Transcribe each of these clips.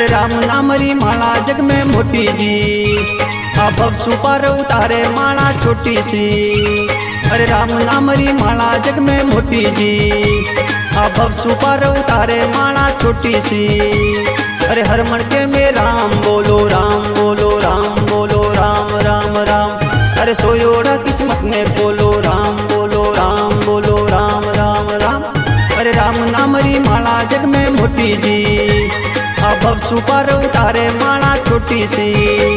राम नाम री माला जग में मोटी जी, अब सुपर उतारे माला छोटी सी। अरे राम नाम री माला जग में मोटी जी, अब सुपर उतारे माला छोटी सी। अरे हर मणके में राम बोलो राम बोलो राम बोलो राम राम राम। अरे सोयोड़ा किस्मत ने बोलो राम बोलो राम बोलो राम राम राम। अरे राम नाम री माला जग में मोटी जी, अब सुपर उतारे माला छोटी सी।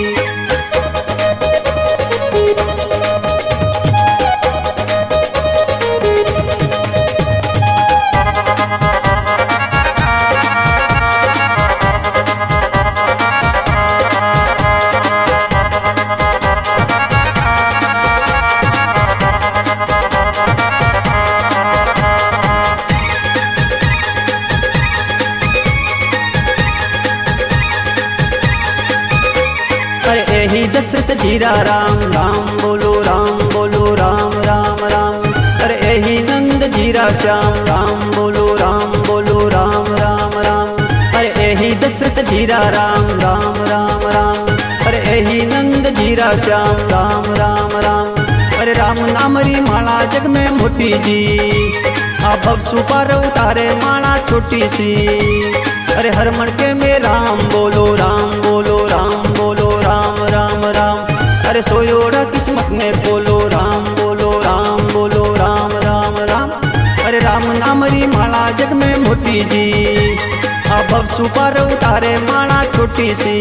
अरे यही दशरथ जीरा राम राम बोलो राम बोलो राम राम राम। अरे यही नंद जीरा श्याम राम बोलो राम बोलो राम राम राम। अरे यही दशरथ जीरा राम राम राम राम। अरे यही नंद जीरा श्याम राम राम राम। अरे राम नाम री माला जग में मोटी जी, अब सुपर उतारे माला छोटी सी। अरे हर मणके में राम बोलो राम बोलो राम बोलो राम राम राम। अरे सोयोड़ा किस्मत ने बोलो राम बोलो राम बोलो राम राम राम। अरे राम नाम री माला जग में मोटी जी, अब सुपर उतारे माला छोटी सी।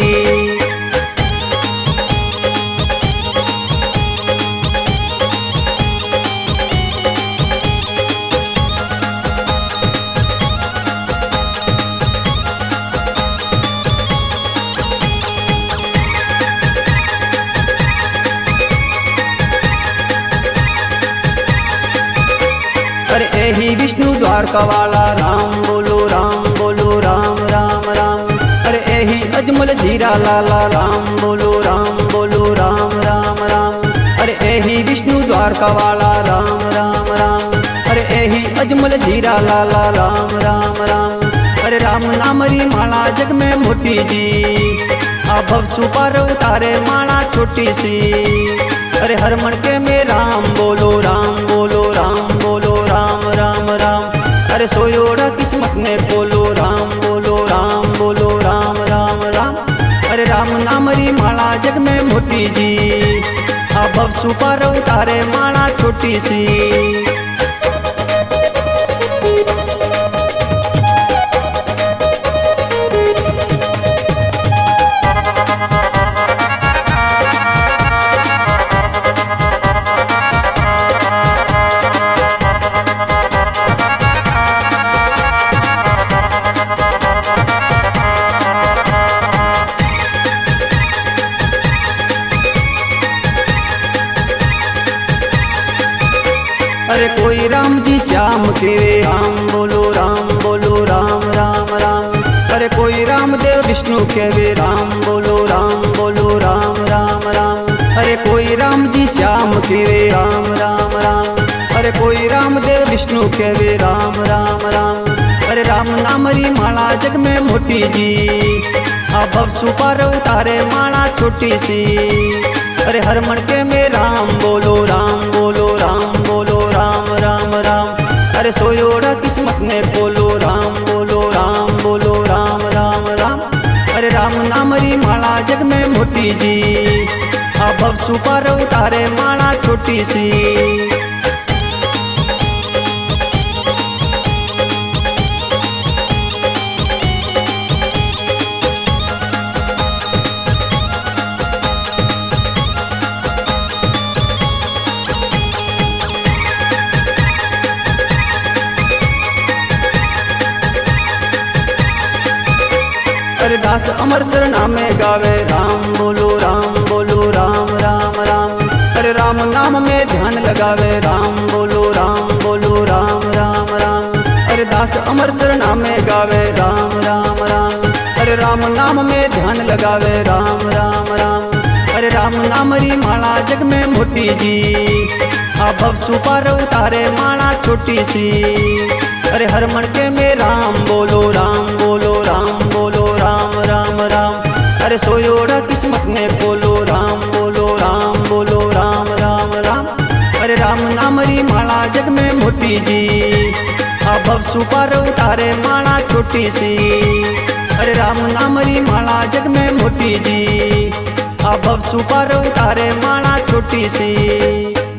अरे यही विष्णु द्वारका वाला राम बोलो राम बोलो राम राम राम। अरे यही अजमल जीरा लाला राम बोलो राम बोलो राम राम राम। अरे यही विष्णु द्वारका वाला राम राम राम। अरे यही अजमल जीरा लाला राम राम राम। अरे राम नाम री माला जग में मोटी जी, अब सुपर उतारे माला छोटी सी। अरे हर मणके में राम बोलो राम बोलो राम बोलो राम राम राम। अरे सोयोड़ा किस्मत ने बोलो राम बोलो राम बोलो राम राम राम। अरे राम नाम री माला जग में मोटी जी, अब सुपर उतारे माला छोटी सी। अरे कोई राम जी श्याम के राम बोलो राम बोलो राम राम राम। अरे कोई रामदेव विष्णु के वे राम बोलो राम बोलो राम राम राम। अरे कोई राम जी श्याम के वे राम राम राम। अरे कोई रामदेव विष्णु के वे राम राम राम। अरे राम नाम री माला जग में मोटी जी, अब सुपर उतारे माला छोटी सी। अरे हर मणके में राम बोलो राम बोलो राम बोलो राम राम राम। अरे सोयोड़ा किस्मत ने बोलो राम बोलो राम बोलो राम राम राम। अरे राम नाम री माला जग में मोटी जी, अब सुपर उतारे माला छोटी सी। अरे दास अमर चरणा में गावे राम बोलो राम बोलो राम राम राम। अरे राम नाम में ध्यान लगावे राम बोलो राम बोलो राम राम राम। अरे दास अमर चरणा में गावे राम राम राम। अरे राम नाम में ध्यान लगावे राम राम राम। अरे राम नाम री माला जग में मोटी जी, अब सुपर उतारे माला छोटी सी। अरे हर मणके में राम बोलो राम बोलो राम बोलो राम राम सोयोड़ा किस्मत में खोलो राम बोलो राम बोलो राम राम राम। अरे राम नाम री माला जग में मोटी जी, अब सुपार उतारे माला छोटी सी। अरे राम नाम री माला जग में मोटी जी, अब सुपार उतारे माला छोटी सी।